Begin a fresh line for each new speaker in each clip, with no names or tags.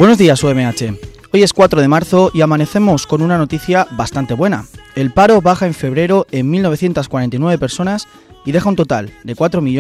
Buenos días, UMH. Hoy es 4 de marzo y amanecemos con una noticia bastante buena. El paro baja en febrero en 1.949 personas y deja un total de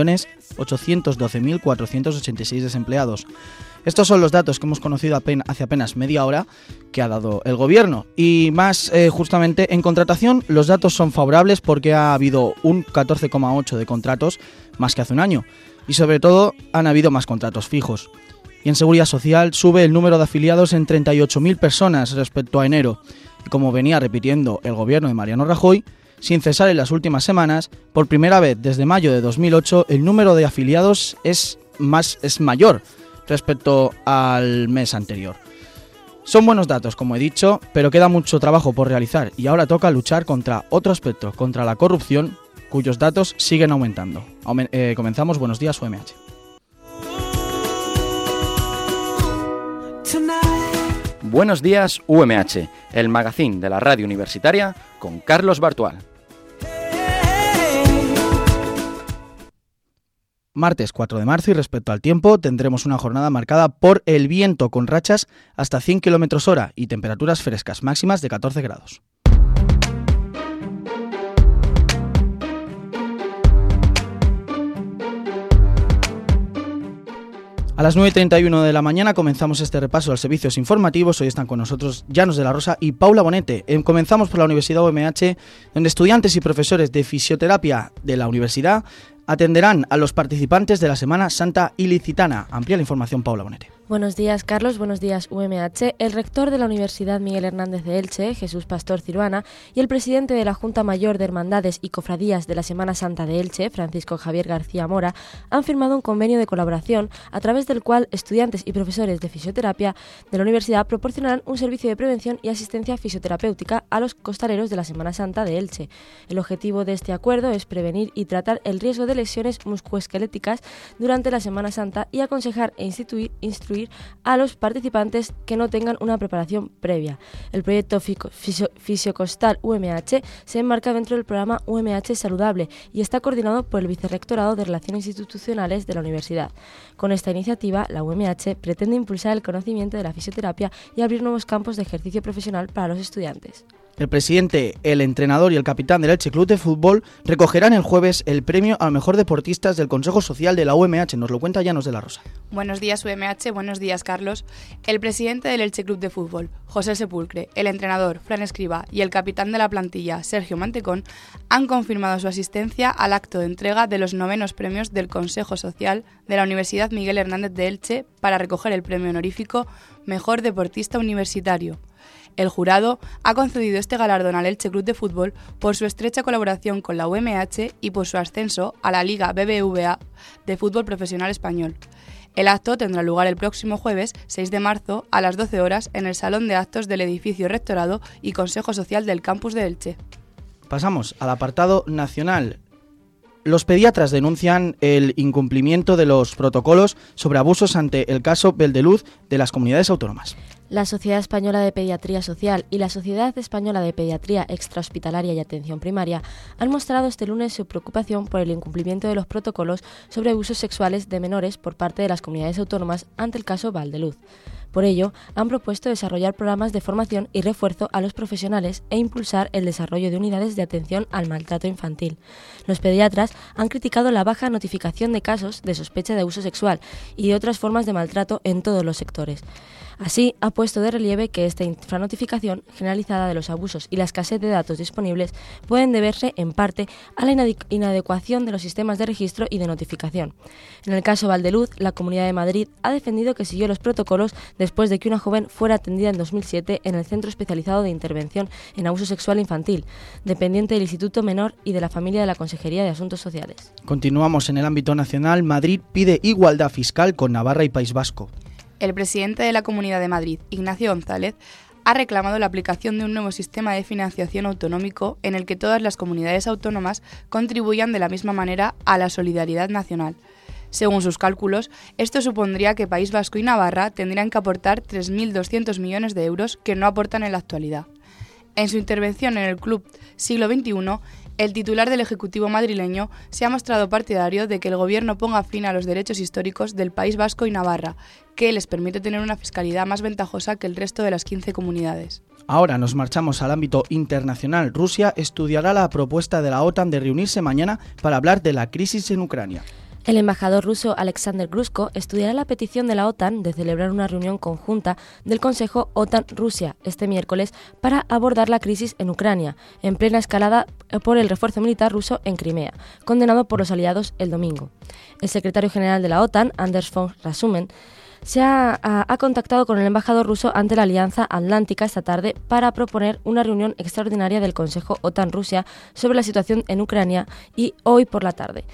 4.812.486 desempleados. Estos son los datos que hemos conocido hace apenas media hora que ha dado el gobierno. Y más justamente en contratación, los datos son favorables porque ha habido un 14,8 de contratos más que hace un año. Y sobre todo han habido más contratos fijos. Y en Seguridad Social sube el número de afiliados en 38.000 personas respecto a enero. Y como venía repitiendo el gobierno de Mariano Rajoy, sin cesar en las últimas semanas, por primera vez desde mayo de 2008 el número de afiliados es mayor respecto al mes anterior. Son buenos datos, como he dicho, pero queda mucho trabajo por realizar y ahora toca luchar contra otro aspecto, contra la corrupción, cuyos datos siguen aumentando. Comenzamos. Buenos días, UMH.
Buenos días, UMH, el magazín de la radio universitaria con Carlos Bartual.
Martes 4 de marzo y respecto al tiempo tendremos una jornada marcada por el viento con rachas hasta 100 km/h y temperaturas frescas máximas de 14 grados. A las 9:31 de la mañana comenzamos este repaso a los servicios informativos. Hoy están con nosotros Llanos de la Rosa y Paula Bonete. Comenzamos por la Universidad UMH, donde estudiantes y profesores de fisioterapia de la universidad atenderán a los participantes de la Semana Santa Ilicitana. Amplía la información, Paula Bonete.
Buenos días, Carlos. Buenos días, UMH. El rector de la Universidad Miguel Hernández de Elche, Jesús Pastor Ciruana, y el presidente de la Junta Mayor de Hermandades y Cofradías de la Semana Santa de Elche, Francisco Javier García Mora, han firmado un convenio de colaboración a través del cual estudiantes y profesores de fisioterapia de la universidad proporcionarán un servicio de prevención y asistencia fisioterapéutica a los costaleros de la Semana Santa de Elche. El objetivo de este acuerdo es prevenir y tratar el riesgo de lesiones musculoesqueléticas durante la Semana Santa y aconsejar e instruir a los participantes que no tengan una preparación previa. El proyecto Fisiocostal UMH se enmarca dentro del programa UMH Saludable y está coordinado por el Vicerrectorado de Relaciones Institucionales de la Universidad. Con esta iniciativa, la UMH pretende impulsar el conocimiento de la fisioterapia y abrir nuevos campos de ejercicio profesional para los estudiantes.
El presidente, el entrenador y el capitán del Elche Club de Fútbol recogerán el jueves el premio a mejor deportistas del Consejo Social de la UMH. Nos lo cuenta Llanos de la Rosa.
Buenos días, UMH. Buenos días, Carlos. El presidente del Elche Club de Fútbol, José Sepulcre, el entrenador, Fran Escriba, y el capitán de la plantilla, Sergio Mantecón, han confirmado su asistencia al acto de entrega de los 9º premios del Consejo Social de la Universidad Miguel Hernández de Elche para recoger el premio honorífico Mejor Deportista Universitario. El jurado ha concedido este galardón al Elche Club de Fútbol por su estrecha colaboración con la UMH y por su ascenso a la Liga BBVA de Fútbol Profesional Español. El acto tendrá lugar el próximo jueves 6 de marzo a las 12 horas en el Salón de Actos del Edificio Rectorado y Consejo Social del Campus de Elche.
Pasamos al apartado nacional. Los pediatras denuncian el incumplimiento de los protocolos sobre abusos ante el caso Beldeluz de las comunidades autónomas.
La Sociedad Española de Pediatría Social y la Sociedad Española de Pediatría Extrahospitalaria y Atención Primaria han mostrado este lunes su preocupación por el incumplimiento de los protocolos sobre abusos sexuales de menores por parte de las comunidades autónomas ante el caso Beldeluz. Por ello, han propuesto desarrollar programas de formación y refuerzo a los profesionales e impulsar el desarrollo de unidades de atención al maltrato infantil. Los pediatras han criticado la baja notificación de casos de sospecha de abuso sexual y de otras formas de maltrato en todos los sectores. Así, ha puesto de relieve que esta infranotificación generalizada de los abusos y la escasez de datos disponibles pueden deberse, en parte, a la inadecuación de los sistemas de registro y de notificación. En el caso Beldeluz, la Comunidad de Madrid ha defendido que siguió los protocolos después de que una joven fuera atendida en 2007 en el Centro Especializado de Intervención en Abuso Sexual Infantil, dependiente del Instituto Menor y de la Familia de la Consejería de Asuntos Sociales.
Continuamos en el ámbito nacional. Madrid pide igualdad fiscal con Navarra y País Vasco.
El presidente de la Comunidad de Madrid, Ignacio González, ha reclamado la aplicación de un nuevo sistema de financiación autonómico en el que todas las comunidades autónomas contribuyan de la misma manera a la solidaridad nacional. Según sus cálculos, esto supondría que País Vasco y Navarra tendrían que aportar 3.200 millones de euros que no aportan en la actualidad. En su intervención en el Club Siglo XXI, El titular del Ejecutivo madrileño se ha mostrado partidario de que el Gobierno ponga fin a los derechos históricos del País Vasco y Navarra, que les permite tener una fiscalidad más ventajosa que el resto de las 15 comunidades.
Ahora nos marchamos al ámbito internacional. Rusia estudiará la propuesta de la OTAN de reunirse mañana para hablar de la crisis en Ucrania.
El embajador ruso Alexander Grushko estudiará la petición de la OTAN de celebrar una reunión conjunta del Consejo OTAN-Rusia este miércoles para abordar la crisis en Ucrania, en plena escalada por el refuerzo militar ruso en Crimea, condenado por los aliados el domingo. El secretario general de la OTAN, Anders Fogh Rasmussen, se ha contactado con el embajador ruso ante la Alianza Atlántica esta tarde para proponer una reunión extraordinaria del Consejo OTAN-Rusia sobre la situación en Ucrania y hoy por la tarde.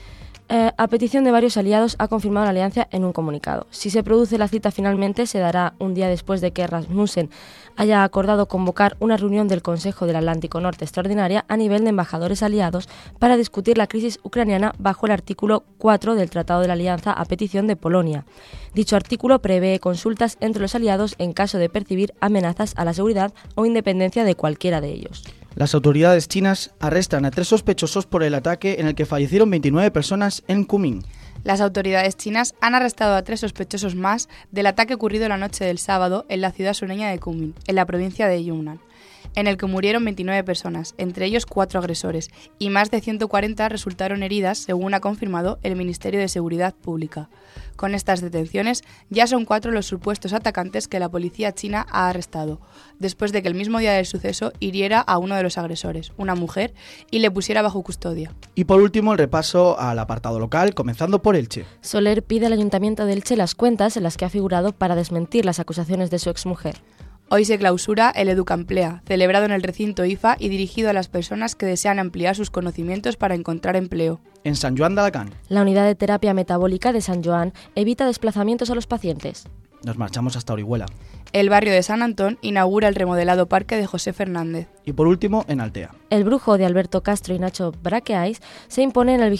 A petición de varios aliados ha confirmado la alianza en un comunicado. Si se produce la cita finalmente, se dará un día después de que Rasmussen haya acordado convocar una reunión del Consejo del Atlántico Norte extraordinaria a nivel de embajadores aliados para discutir la crisis ucraniana bajo el artículo 4 del Tratado de la Alianza a petición de Polonia. Dicho artículo prevé consultas entre los aliados en caso de percibir amenazas a la seguridad o independencia de cualquiera de ellos.
Las autoridades chinas arrestan a 3 sospechosos por el ataque en el que fallecieron 29 personas en Kunming.
Las autoridades chinas han arrestado a 3 sospechosos más del ataque ocurrido la noche del sábado en la ciudad sureña de Kunming, en la provincia de Yunnan, en el que murieron 29 personas, entre ellos 4 agresores, y más de 140 resultaron heridas, según ha confirmado el Ministerio de Seguridad Pública. Con estas detenciones, ya son 4 los supuestos atacantes que la policía china ha arrestado, después de que el mismo día del suceso hiriera a uno de los agresores, una mujer, y le pusiera bajo custodia.
Y por último, el repaso al apartado local, comenzando por Elche.
Soler pide al Ayuntamiento de Elche las cuentas en las que ha figurado para desmentir las acusaciones de su exmujer.
Hoy se clausura el Educamplea, celebrado en el recinto IFA y dirigido a las personas que desean ampliar sus conocimientos para encontrar empleo.
En San Joan de Alacant.
La unidad de terapia metabólica de San Joan evita desplazamientos a los pacientes.
Nos marchamos hasta Orihuela.
El barrio de San Antón inaugura el remodelado parque de José Fernández.
Y por último, en Altea.
El Brujo de Alberto Castro y Nacho Braqueais se impone en la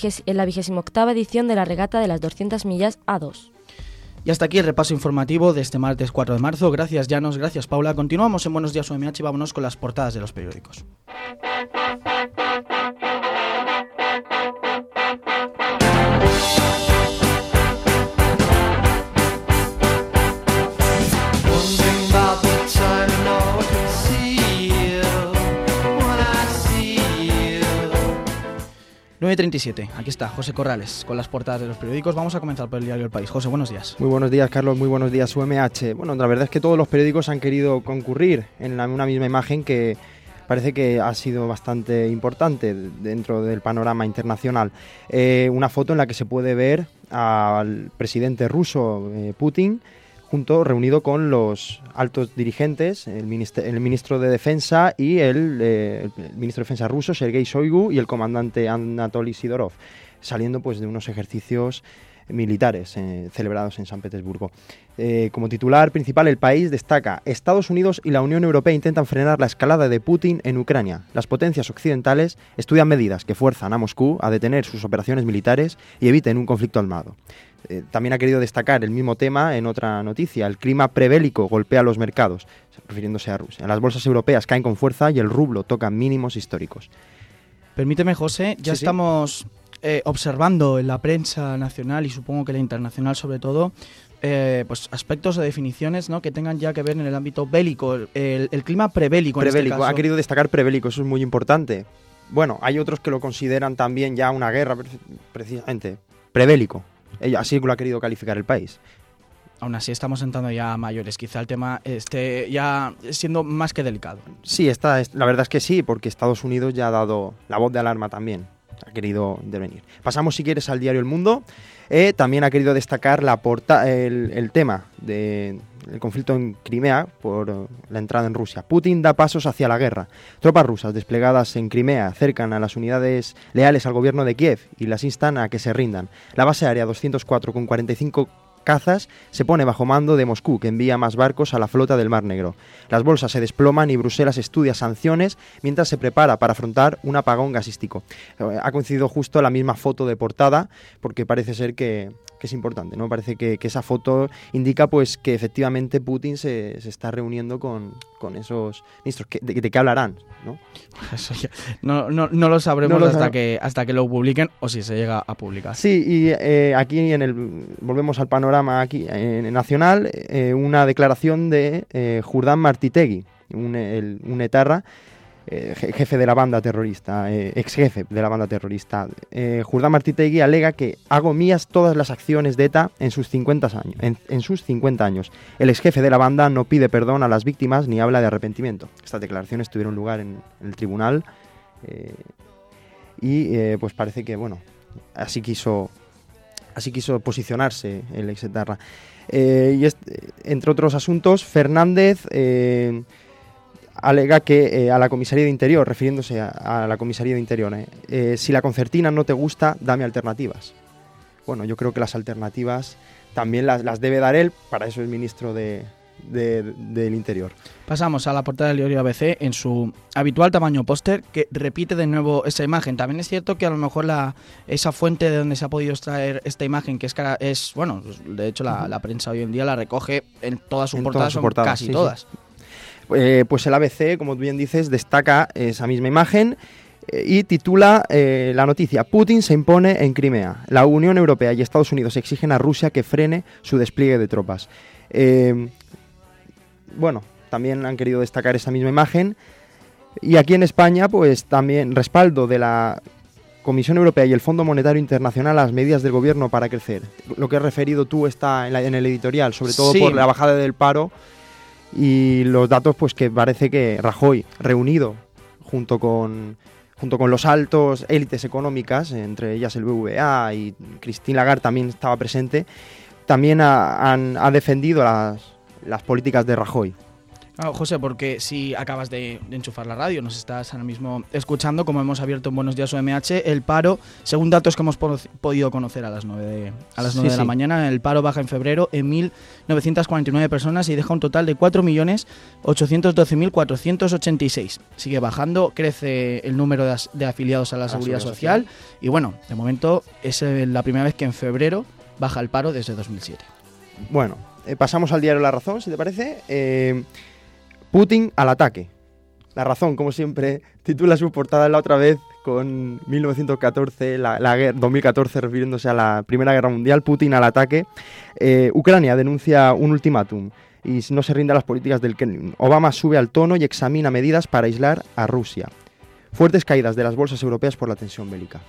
28ª edición de la regata de las 200 millas A2.
Y hasta aquí el repaso informativo de este martes 4 de marzo. Gracias, Llanos. Gracias, Paula. Continuamos en Buenos Días UMH y vámonos con las portadas de los periódicos. ...9:37, aquí está José Corrales con las portadas de los periódicos. Vamos a comenzar por el diario El País. José, buenos días.
Muy buenos días, Carlos, muy buenos días, UMH. Bueno, la verdad es que todos los periódicos han querido concurrir en una misma imagen que parece que ha sido bastante importante dentro del panorama internacional. Una foto en la que se puede ver al presidente ruso, Putin, reunido con los altos dirigentes, el ministro de Defensa y el ministro de Defensa ruso, Sergei Shoigu, y el comandante Anatoly Sidorov, saliendo pues de unos ejercicios militares celebrados en San Petersburgo. Como titular principal, El País destaca: Estados Unidos y la Unión Europea intentan frenar la escalada de Putin en Ucrania. Las potencias occidentales estudian medidas que fuerzan a Moscú a detener sus operaciones militares y eviten un conflicto armado. También ha querido destacar el mismo tema en otra noticia: el clima prebélico golpea los mercados, refiriéndose a Rusia. Las bolsas europeas caen con fuerza y el rublo toca mínimos históricos.
Permíteme, José, ya estamos observando en la prensa nacional y supongo que la internacional sobre todo, pues aspectos de definiciones, ¿no?, que tengan ya que ver en el ámbito bélico, el clima prebélico. En este caso.
Ha querido destacar prebélico, eso es muy importante. Bueno, hay otros que lo consideran también ya una guerra, precisamente, prebélico. Así lo ha querido calificar El País.
Aún así estamos entrando ya a mayores, quizá el tema esté ya siendo más que delicado.
Sí, la verdad es que sí, porque Estados Unidos ya ha dado la voz de alarma también, ha querido intervenir. Pasamos, si quieres, al diario El Mundo. También ha querido destacar el tema del conflicto en Crimea por la entrada en Rusia. Putin da pasos hacia la guerra. Tropas rusas desplegadas en Crimea acercan a las unidades leales al gobierno de Kiev y las instan a que se rindan. La base aérea 204 con 45 cazas se pone bajo mando de Moscú, que envía más barcos a la flota del Mar Negro. Las bolsas se desploman y Bruselas estudia sanciones mientras se prepara para afrontar un apagón gasístico. Ha coincidido justo la misma foto de portada, porque parece ser que es importante, ¿no? Parece que esa foto indica pues que efectivamente Putin se está reuniendo con esos ministros. ¿De qué hablarán? ¿No?
Eso ya, no lo sabremos hasta que lo publiquen, o si se llega a publicar.
Sí, y aquí volvemos al panorama aquí nacional, una declaración de Jurdán Martitegui, un etarra, jefe de la banda terrorista, ex jefe de la banda terrorista. Jurdán Martitegui alega que hago mías todas las acciones de ETA en sus 50 años. En sus 50 años. El ex jefe de la banda no pide perdón a las víctimas ni habla de arrepentimiento. Estas declaraciones tuvieron lugar en el tribunal pues parece que, bueno, así quiso posicionarse el ex etarra. Entre otros asuntos, Fernández alega que a la Comisaría de Interior, refiriéndose a la Comisaría de Interior, si la concertina no te gusta, dame alternativas. Bueno, yo creo que las alternativas también las debe dar él, para eso es ministro del Interior.
Pasamos a la portada del diario ABC en su habitual tamaño póster, que repite de nuevo esa imagen. También es cierto que a lo mejor esa fuente de donde se ha podido extraer esta imagen, que es bueno, de hecho la prensa hoy en día la recoge en todas sus portadas, casi sí, todas. Sí.
Pues el ABC, como bien dices, destaca esa misma imagen y titula la noticia: Putin se impone en Crimea. La Unión Europea y Estados Unidos exigen a Rusia que frene su despliegue de tropas. Bueno, también han querido destacar esa misma imagen. Y aquí en España, pues también respaldo de la Comisión Europea y el Fondo Monetario Internacional a las medidas del gobierno para crecer. Lo que has referido tú está en el editorial, sobre todo por la bajada del paro. Y los datos, pues que parece que Rajoy, reunido junto con los altos élites económicas, entre ellas el BBVA y Christine Lagarde también estaba presente, también ha defendido las políticas de Rajoy.
Claro, José, porque si acabas de enchufar la radio, nos estás ahora mismo escuchando, como hemos abierto en Buenos Días UMH, el paro, según datos que hemos podido conocer a las 9 de la mañana, el paro baja en febrero en 1.949 personas y deja un total de 4.812.486. Sigue bajando, crece el número de afiliados a la Seguridad Social y bueno, de momento es la primera vez que en febrero baja el paro desde 2007.
Bueno, pasamos al diario La Razón, si te parece. Putin al ataque. La Razón, como siempre, titula su portada la otra vez con 1914, la guerra, 2014, refiriéndose a la Primera Guerra Mundial. Putin al ataque. Ucrania denuncia un ultimátum y no se rinde a las políticas del Kremlin. Obama sube al tono y examina medidas para aislar a Rusia. Fuertes caídas de las bolsas europeas por la tensión bélica.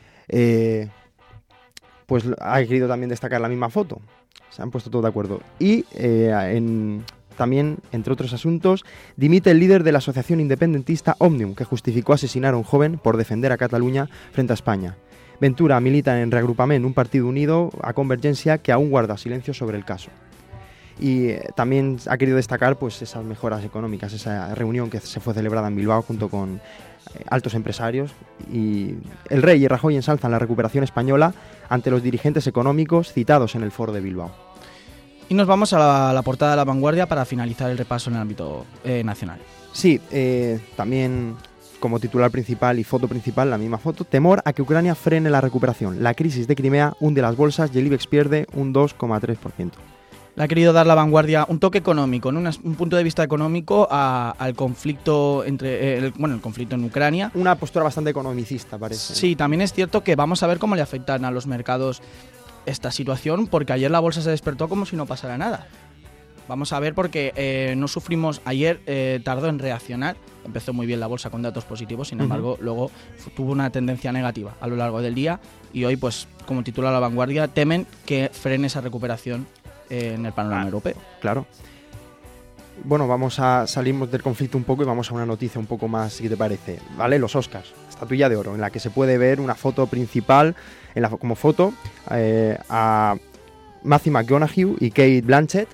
Pues ha querido también destacar la misma foto. Se han puesto todos de acuerdo. Y también, entre otros asuntos, dimite el líder de la asociación independentista Òmnium, que justificó asesinar a un joven por defender a Cataluña frente a España. Ventura milita en Reagrupament, un partido unido a Convergencia que aún guarda silencio sobre el caso. Y también ha querido destacar pues esas mejoras económicas, esa reunión que se fue celebrada en Bilbao junto con altos empresarios. Y el rey y Rajoy ensalzan la recuperación española ante los dirigentes económicos citados en el foro de Bilbao.
Y nos vamos a la portada de La Vanguardia para finalizar el repaso en el ámbito nacional.
Sí, también como titular principal y foto principal, la misma foto: temor a que Ucrania frene la recuperación. La crisis de Crimea hunde las bolsas y el IBEX pierde un 2,3%.
Le ha querido dar La Vanguardia un toque económico, ¿no? Un punto de vista económico al conflicto el conflicto en Ucrania.
Una postura bastante economicista, parece.
Sí, también es cierto que vamos a ver cómo le afectan a los mercados esta situación, porque ayer la bolsa se despertó como si no pasara nada. Vamos a ver, porque no sufrimos. Ayer tardó en reaccionar, empezó muy bien la bolsa con datos positivos, sin embargo, luego tuvo una tendencia negativa a lo largo del día y hoy, pues, como titula La Vanguardia, temen que frene esa recuperación en el panorama europeo.
Claro. Bueno, salimos del conflicto un poco y vamos a una noticia un poco más, si te parece. ¿Vale? Los Oscars, estatuilla de oro, en la que se puede ver una foto principal, como foto, a Matthew McConaughey y Cate Blanchett,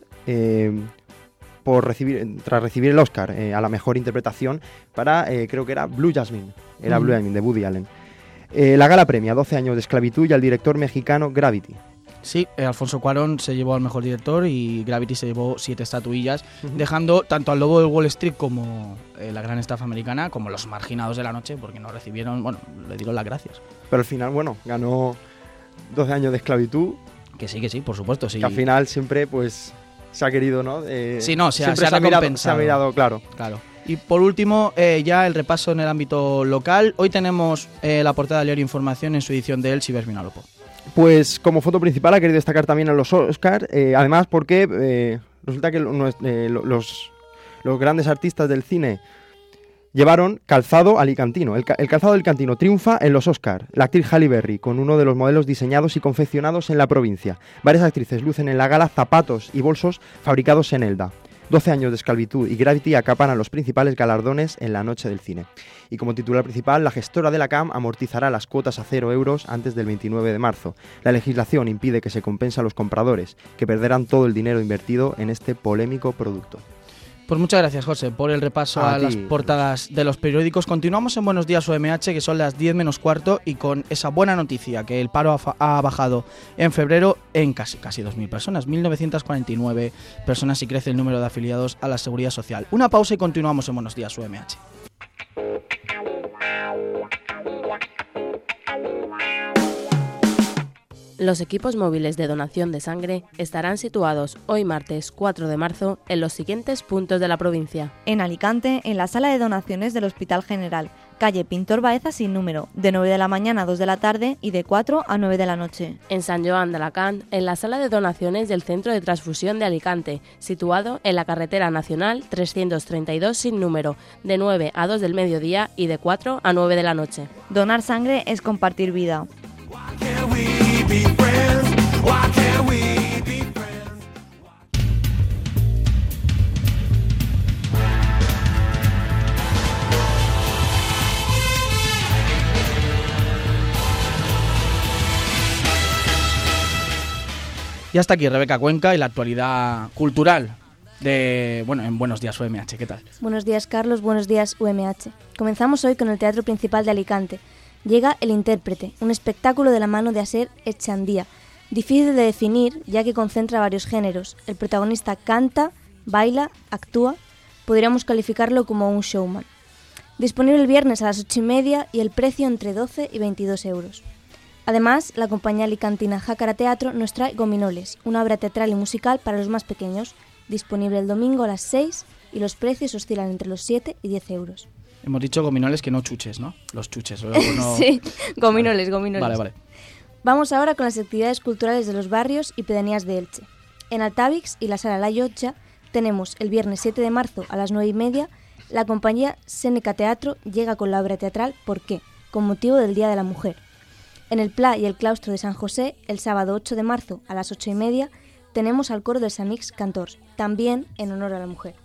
tras recibir el Oscar a la mejor interpretación para, creo que era Blue Jasmine, Blue Jasmine, de Woody Allen. La gala premia 12 años de esclavitud y al director mexicano Gravity.
Sí, Alfonso Cuarón se llevó al mejor director y Gravity se llevó 7 estatuillas, dejando tanto al Lobo de Wall Street como La Gran Estafa Americana como Los Marginados de la Noche, porque no recibieron, le dieron las gracias.
Pero al final, ganó 12 años de esclavitud.
Que sí, por supuesto, sí.
Que al final siempre, pues, se ha querido, ¿no?
Sí, no, se ha
recompensado. Se ha mirado, claro.
Y por último, ya el repaso en el ámbito local. Hoy tenemos la portada del diario Información en su edición de Elche y Berminalopo.
Pues como foto principal ha querido destacar también a los Oscar, además porque resulta que los grandes artistas del cine llevaron calzado alicantino. El calzado alicantino triunfa en los Oscar. La actriz Halle Berry, con uno de los modelos diseñados y confeccionados en la provincia. Varias actrices lucen en la gala zapatos y bolsos fabricados en Elda. 12 años de esclavitud y Gravity acaparan los principales galardones en la noche del cine. Y como titular principal, la gestora de la CAM amortizará las cuotas a 0 euros antes del 29 de marzo. La legislación impide que se compense a los compradores, que perderán todo el dinero invertido en este polémico producto.
Pues muchas gracias, José, por el repaso a las portadas de los periódicos. Continuamos en Buenos Días UMH, que son las 10 menos cuarto, y con esa buena noticia, que el paro ha bajado en febrero en casi 2.000 personas, 1.949 personas, y crece el número de afiliados a la Seguridad Social. Una pausa y continuamos en Buenos Días UMH.
Los equipos móviles de donación de sangre estarán situados hoy martes 4 de marzo en los siguientes puntos de la provincia.
En Alicante, en la sala de donaciones del Hospital General, calle Pintor Baeza sin número, de 9 de la mañana a 2 de la tarde y de 4 a 9 de la noche.
En San Joan de Alacant, en la sala de donaciones del Centro de Transfusión de Alicante, situado en la carretera nacional 332 sin número, de 9 a 2 del mediodía y de 4 a 9 de la noche.
Donar sangre es compartir vida.
Y hasta aquí Rebeca Cuenca y la actualidad cultural en Buenos Días UMH. ¿Qué tal?
Buenos días, Carlos. Buenos días, UMH. Comenzamos hoy con el Teatro Principal de Alicante. Llega El Intérprete, un espectáculo de la mano de Aser Echandía. Difícil de definir, ya que concentra varios géneros. El protagonista canta, baila, actúa. Podríamos calificarlo como un showman. Disponible el viernes a las 8:30 y el precio entre 12 y 22 euros. Además, la compañía alicantina Jácara Teatro nos trae Gominoles, una obra teatral y musical para los más pequeños. Disponible el domingo a las 6 y los precios oscilan entre los 7 y 10 euros.
Hemos dicho gominoles, que no chuches, ¿no? Los chuches. No...
Sí, gominoles, gominoles.
Vale.
Vamos ahora con las actividades culturales de los barrios y pedanías de Elche. En Altavix y la Sala La Llotja tenemos el viernes 7 de marzo a las 9:30. La compañía Seneca Teatro llega con la obra teatral ¿Por qué?, con motivo del Día de la Mujer. En el Pla y el Claustro de San José, el sábado 8 de marzo a las 8:30, tenemos al coro de Samix Cantors, también en honor a la mujer.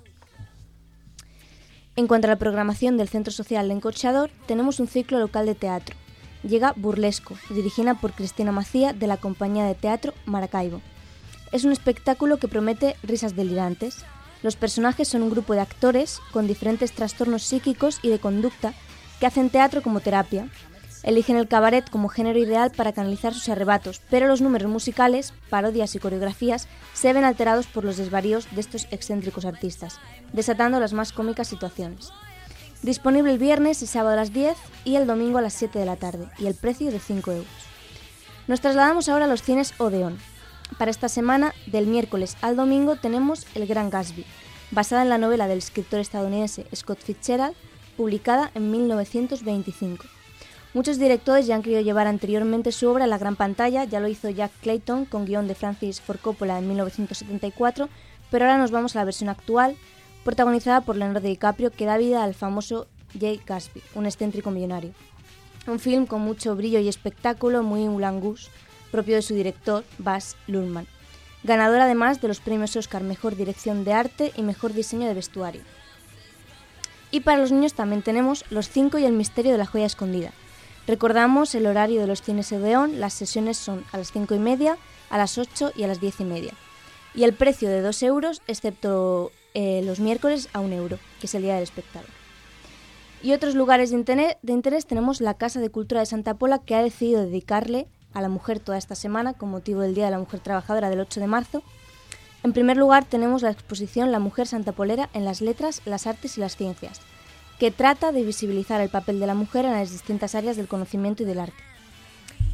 En cuanto a la programación del Centro Social L'Encorxador, tenemos un ciclo local de teatro. Llega Burlesco, dirigida por Cristina Macía de la compañía de teatro Maracaibo. Es un espectáculo que promete risas delirantes. Los personajes son un grupo de actores con diferentes trastornos psíquicos y de conducta que hacen teatro como terapia. Eligen el cabaret como género ideal para canalizar sus arrebatos, pero los números musicales, parodias y coreografías se ven alterados por los desvaríos de estos excéntricos artistas, desatando las más cómicas situaciones. Disponible el viernes y sábado a las 10 y el domingo a las 7 de la tarde, y el precio de 5 euros. Nos trasladamos ahora a los cines Odeón. Para esta semana, del miércoles al domingo, tenemos El Gran Gatsby, basada en la novela del escritor estadounidense Scott Fitzgerald, publicada en 1925. Muchos directores ya han querido llevar anteriormente su obra a la gran pantalla, ya lo hizo Jack Clayton con guión de Francis Ford Coppola en 1974, pero ahora nos vamos a la versión actual, protagonizada por Leonardo DiCaprio, que da vida al famoso Jay Gatsby, un excéntrico millonario. Un film con mucho brillo y espectáculo, muy Moulin Rouge, propio de su director, Baz Luhrmann. Ganador además de los premios Oscar Mejor Dirección de Arte y Mejor Diseño de Vestuario. Y para los niños también tenemos Los 5 y el misterio de la joya escondida. Recordamos el horario de los cines Odeón, las sesiones son a las 5:30, a las 8 y a las 10:30. Y el precio de 2 euros, excepto los miércoles a 1 euro, que es el Día del Espectador. Y otros lugares de interés tenemos la Casa de Cultura de Santa Pola, que ha decidido dedicarle a la mujer toda esta semana con motivo del Día de la Mujer Trabajadora del 8 de marzo. En primer lugar tenemos la exposición La Mujer Santapolera en las letras, las artes y las ciencias, que trata de visibilizar el papel de la mujer en las distintas áreas del conocimiento y del arte.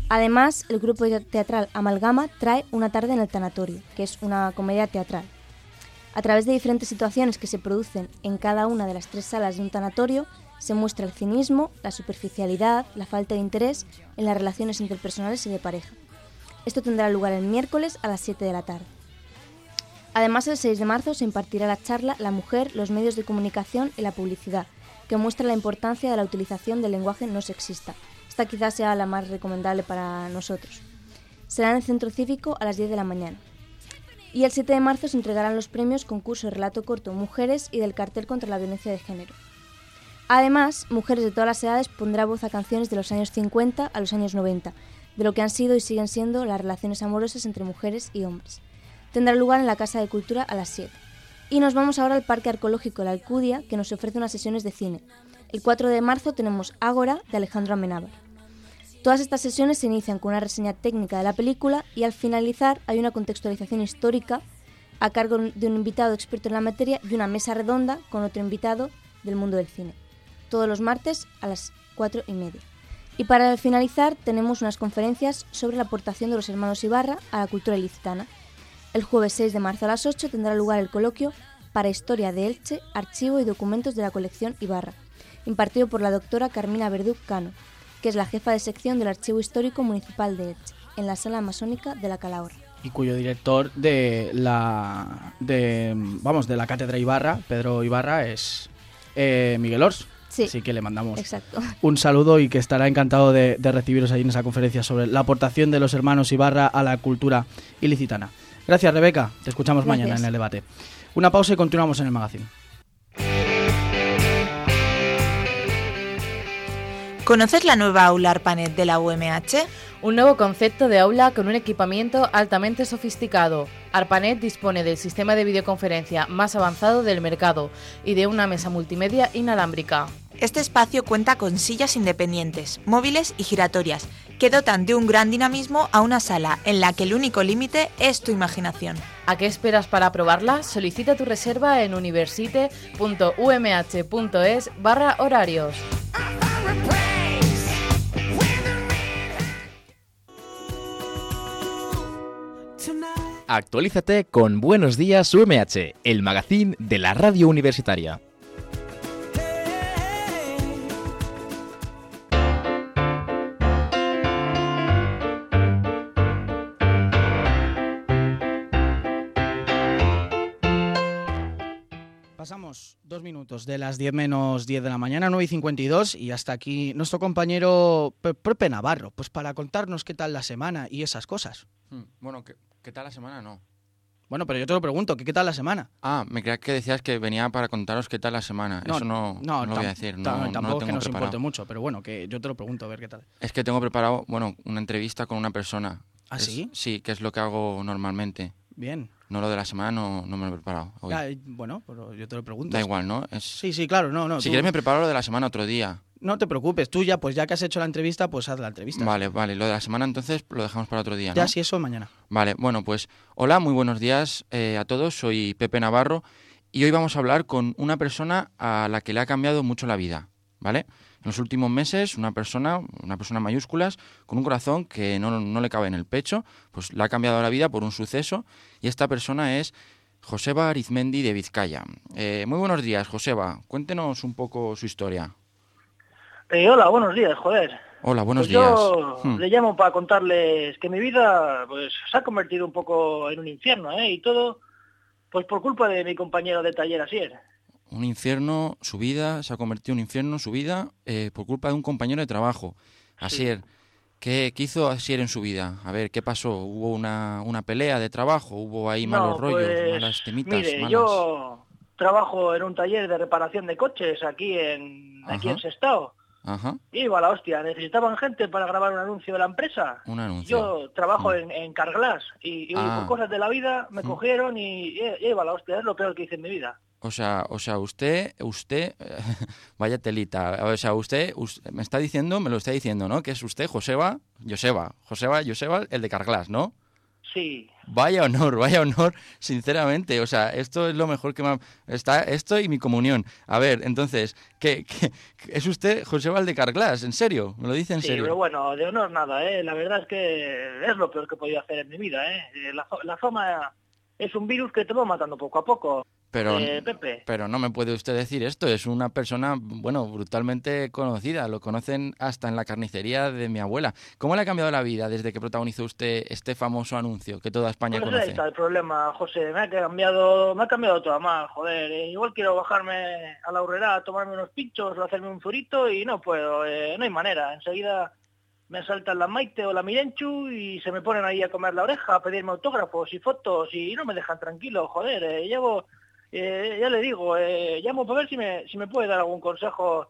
Además, el grupo teatral Amalgama trae Una tarde en el tanatorio, que es una comedia teatral. A través de diferentes situaciones que se producen en cada una de las 3 salas de un tanatorio, se muestra el cinismo, la superficialidad, la falta de interés en las relaciones interpersonales y de pareja. Esto tendrá lugar el miércoles a las 7 de la tarde. Además, el 6 de marzo se impartirá la charla La mujer, los medios de comunicación y la publicidad, que muestra la importancia de la utilización del lenguaje no sexista. Esta quizás sea la más recomendable para nosotros. Será en el Centro Cívico a las 10 de la mañana. Y el 7 de marzo se entregarán los premios Concurso de Relato Corto Mujeres y del Cartel contra la Violencia de Género. Además, Mujeres de todas las edades pondrá voz a canciones de los años 50 a los años 90, de lo que han sido y siguen siendo las relaciones amorosas entre mujeres y hombres. Tendrá lugar en la Casa de Cultura a las 7. Y nos vamos ahora al Parque Arqueológico La Alcudia, que nos ofrece unas sesiones de cine. El 4 de marzo tenemos Ágora, de Alejandro Amenábar. Todas estas sesiones se inician con una reseña técnica de la película y al finalizar hay una contextualización histórica a cargo de un invitado experto en la materia y una mesa redonda con otro invitado del mundo del cine. Todos los martes a las 4:30. Y para finalizar tenemos unas conferencias sobre la aportación de los hermanos Ibarra a la cultura ilicitana. El jueves 6 de marzo a las 8 tendrá lugar el coloquio para Historia de Elche, Archivo y Documentos de la colección Ibarra, impartido por la doctora Carmina Verdú Cano, que es la jefa de sección del Archivo Histórico Municipal de Elche, en la Sala Masónica de la Calahorra.
Y cuyo director de la Cátedra Ibarra, Pedro Ibarra, es Miguel Ors.
Sí,
así que le mandamos
exacto.
un saludo y que estará encantado de recibiros allí en esa conferencia sobre la aportación de los hermanos Ibarra a la cultura ilicitana. Gracias, Rebeca. Te escuchamos mañana en el debate. Una pausa y continuamos en el magazine.
¿Conoces la nueva aula ARPANET de la UMH?
Un nuevo concepto de aula con un equipamiento altamente sofisticado. ARPANET dispone del sistema de videoconferencia más avanzado del mercado y de una mesa multimedia inalámbrica.
Este espacio cuenta con sillas independientes, móviles y giratorias, que dotan de un gran dinamismo a una sala en la que el único límite es tu imaginación.
¿A qué esperas para probarla? Solicita tu reserva en universite.umh.es/horarios.
Actualízate con Buenos Días UMH, el magazín de la radio universitaria.
Pasamos 2 minutos de las 10 menos 10 de la mañana, 9:52, y hasta aquí nuestro compañero Pepe Navarro, pues para contarnos qué tal la semana y esas cosas.
Bueno, ¿qué tal la semana? No.
Bueno, pero yo te lo pregunto, ¿qué tal la semana?
Me creía que decías que venía para contaros qué tal la semana. Eso no lo voy a decir.
Tampoco es que nos
preparado.
importe mucho, pero bueno, que yo te lo pregunto, a ver qué tal.
Es que tengo preparado, una entrevista con una persona.
¿Ah, sí?
Sí, que es lo que hago normalmente.
Bien.
No, lo de la semana no me lo he preparado hoy.
Bueno, pero yo te lo pregunto.
Da igual, ¿no?
Sí, claro, no.
Si quieres me preparo lo de la semana otro día.
No te preocupes, tú ya que has hecho la entrevista, pues haz la entrevista.
Vale, lo de la semana entonces lo dejamos para otro día, ¿no?
Ya, si eso, mañana. Vale,
bueno, pues hola, muy buenos días a todos, soy Pepe Navarro y hoy vamos a hablar con una persona a la que le ha cambiado mucho la vida, ¿vale? En los últimos meses, una persona mayúsculas, con un corazón que no le cabe en el pecho, pues le ha cambiado la vida por un suceso, y esta persona es Joseba Arizmendi de Vizcaya. Muy buenos días, Joseba, cuéntenos un poco su historia.
Hola, buenos días, joder.
Hola, buenos
días. Yo
días.
le llamo para contarles que mi vida pues se ha convertido un poco en un infierno, y todo pues por culpa de mi compañero de taller Asier.
Un infierno, su vida, se ha convertido en un infierno, su vida, por culpa de un compañero de trabajo. Asier, sí. ¿Qué hizo Asier en su vida? A ver, ¿qué pasó? ¿Hubo una pelea de trabajo? ¿Hubo ahí malos rollos, malas temitas?
Mire, yo trabajo en un taller de reparación de coches aquí en Sestao.
Ajá.
Y iba a la hostia, necesitaban gente para grabar un anuncio de la empresa.
Un anuncio.
Yo trabajo en Carglass y por cosas de la vida me cogieron y iba a la hostia, es lo peor que hice en mi vida.
O sea, usted, vaya telita, o sea, usted me lo está diciendo, ¿no? Que es usted Joseba, el de Carglass, ¿no?
Sí.
Vaya honor, sinceramente. O sea, esto es lo mejor que me ha... Está esto y mi comunión. A ver, entonces, ¿qué es usted José Valdecarglas? ¿En serio? ¿Me lo dice en serio?
Sí, pero bueno, de honor nada, ¿eh? La verdad es que es lo peor que he podido hacer en mi vida, ¿eh? La fama es un virus que te va matando poco a poco. Pepe.
Pero no me puede usted decir esto, es una persona, bueno, brutalmente conocida, lo conocen hasta en la carnicería de mi abuela. ¿Cómo le ha cambiado la vida desde que protagonizó usted este famoso anuncio que toda España
pues
conoce?
Ahí está el problema, José, me ha cambiado todo mal, joder. Igual quiero bajarme a la Urrera a tomarme unos pinchos o hacerme un zurito y no puedo, no hay manera. Enseguida me asaltan la Maite o la Mirenchu y se me ponen ahí a comer la oreja, a pedirme autógrafos y fotos y no me dejan tranquilo, joder. Ya le digo, llamo para ver si me puede dar algún consejo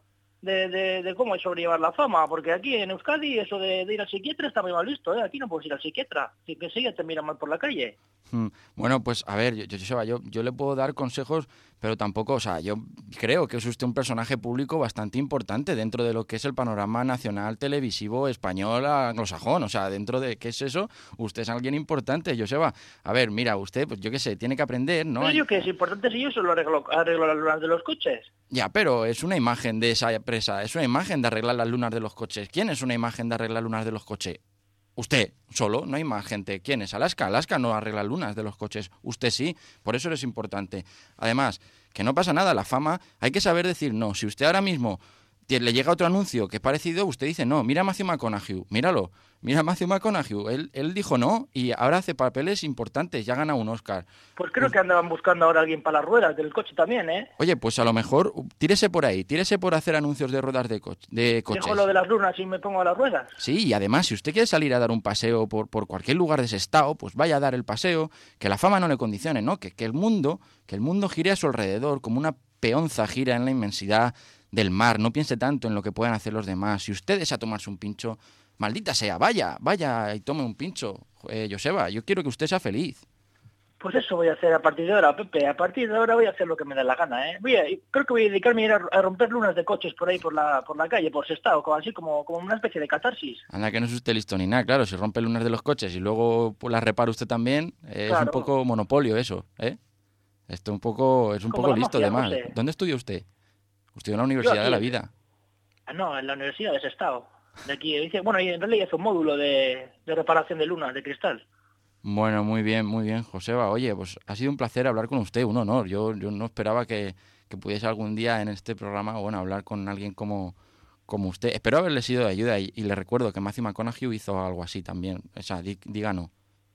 de cómo sobrellevar la fama, porque aquí en Euskadi eso de ir al psiquiatra está muy mal visto, ¿eh? Aquí no puedes ir al psiquiatra, que enseguida te miran mal por la calle.
Bueno, pues a ver, yo le puedo dar consejos, pero tampoco, o sea, yo creo que es usted un personaje público bastante importante dentro de lo que es el panorama nacional televisivo español anglosajón, o sea, dentro de qué es eso, usted es alguien importante, Joseba. A ver, mira, usted, pues yo qué sé, tiene que aprender, ¿no?
Pero yo que es importante si yo solo arreglo las lunas de los coches.
Ya, pero es una imagen de esa empresa, es una imagen de arreglar las lunas de los coches. ¿Quién es una imagen de arreglar lunas de los coches? Usted, solo, no hay más gente. ¿Quién es? Alaska no arregla lunas de los coches. Usted sí, por eso eres importante. Además, que no pasa nada, la fama, hay que saber decir no. Si usted ahora mismo le llega otro anuncio que es parecido, usted dice no. Mira a Matthew McConaughey, míralo. Mira a Matthew McConaughey, él dijo no y ahora hace papeles importantes, ya gana un Oscar.
Pues creo que andaban buscando ahora a alguien para las ruedas del coche también, ¿eh?
Oye, pues a lo mejor tírese por ahí, tírese por hacer anuncios de ruedas de coches.
Dejo lo de las lunas y me pongo a las ruedas.
Sí, y además, si usted quiere salir a dar un paseo por cualquier lugar de ese estado, pues vaya a dar el paseo, que la fama no le condicione, ¿no? Que el mundo gire a su alrededor, como una peonza gira en la inmensidad del mar. No piense tanto en lo que puedan hacer los demás. Si usted desea tomarse un pincho, maldita sea, vaya y tome un pincho. Joseba, yo quiero que usted sea feliz.
Pues eso voy a hacer a partir de ahora, Pepe. A partir de ahora voy a hacer lo que me dé la gana, ¿eh? Creo que voy a dedicarme a ir a romper lunas de coches por ahí, por la calle, por Sestao, así como una especie de catarsis.
Anda, que no es usted listo ni nada, claro. Si rompe lunas de los coches y luego pues, las repara usted también, es un poco monopolio eso, ¿eh? Esto es un poco listo, además. ¿Dónde estudió usted? Estudió en la Universidad de la Vida.
No, en la Universidad de Sestao. De aquí, y en realidad hizo un módulo de reparación de lunas de cristal.
Bueno, muy bien, Joseba. Oye, pues ha sido un placer hablar con usted, un honor. Yo no esperaba que pudiese algún día en este programa, bueno, hablar con alguien como usted. Espero haberle sido de ayuda y le recuerdo que Matthew McConaughey hizo algo así también. O sea, diga no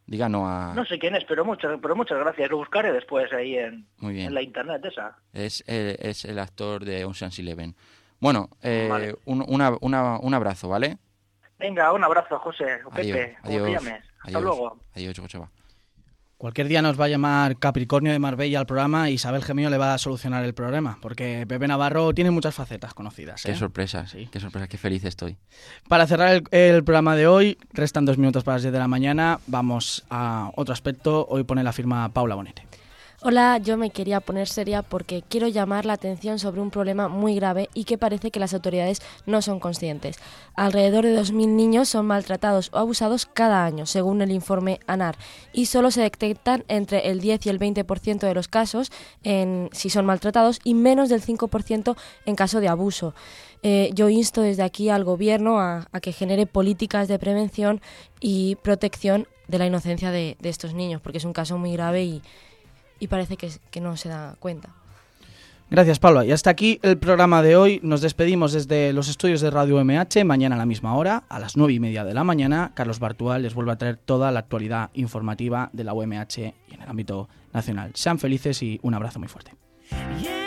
a...
No sé quién es, pero muchas gracias. Lo buscaré después ahí en la internet esa.
Es el actor de Ocean's 11. Bueno, vale. un abrazo, ¿vale?
Venga, un abrazo, José. Pepe,
adiós.
Como te llames. Hasta luego.
Adiós, Joseba.
Cualquier día nos va a llamar Capricornio de Marbella al programa y Isabel Gemio le va a solucionar el problema, porque Pepe Navarro tiene muchas facetas conocidas.
Qué sorpresa, sí. Qué sorpresa, qué feliz estoy.
Para cerrar el programa de hoy, restan 2 minutos para las 10 de la mañana, vamos a otro aspecto. Hoy pone la firma Paula Bonete.
Hola, yo me quería poner seria porque quiero llamar la atención sobre un problema muy grave y que parece que las autoridades no son conscientes. Alrededor de 2.000 niños son maltratados o abusados cada año, según el informe ANAR, y solo se detectan entre el 10 y el 20% de los casos si son maltratados y menos del 5% en caso de abuso. Yo insto desde aquí al Gobierno a que genere políticas de prevención y protección de la inocencia de estos niños, porque es un caso muy grave y parece que no se da cuenta.
Gracias, Paula. Y hasta aquí el programa de hoy. Nos despedimos desde los estudios de Radio UMH. Mañana a la misma hora, a las 9:30 de la mañana, Carlos Bartual les vuelve a traer toda la actualidad informativa de la UMH y en el ámbito nacional. Sean felices y un abrazo muy fuerte.